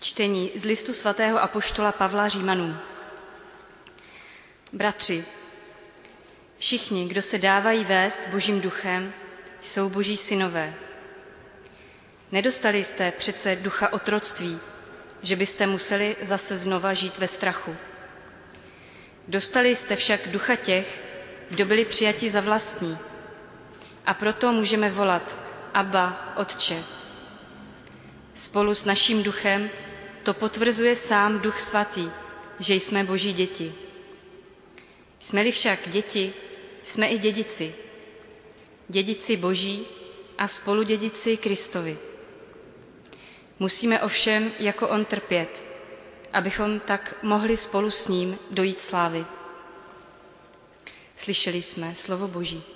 Čtení z listu svatého apoštola Pavla Římanům. Bratři, všichni, kdo se dávají vést Božím duchem, jsou Boží synové. Nedostali jste přece ducha otroctví, že byste museli zase znova žít ve strachu. Dostali jste však ducha těch, kdo byli přijati za vlastní. A proto můžeme volat Abba, Otče. Spolu s naším duchem to potvrzuje sám Duch Svatý, že jsme Boží děti. Jsme-li však děti, jsme i dědici. Dědici Boží a spoludědici Kristovi. Musíme ovšem jako on trpět, abychom tak mohli spolu s ním dojít slávy. Slyšeli jsme slovo Boží.